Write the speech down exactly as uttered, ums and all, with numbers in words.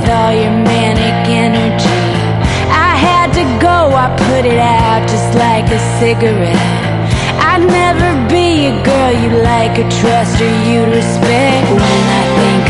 all your manic energy. I had to go, I put it out just like a cigarette. I'd never be a girl you like or trust or you'd respect. When I think